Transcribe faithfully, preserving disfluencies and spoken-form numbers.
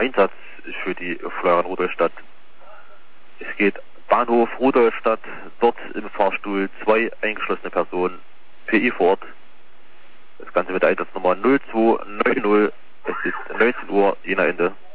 Einsatz für die Feuerwehr Rudolstadt. Es geht Bahnhof Rudolstadt, dort im Fahrstuhl zwei eingeschlossene Personen, P I vor Ort. Das Ganze mit der Einsatznummer null zwei neun null, es ist neunzehn Uhr, Jena Ende.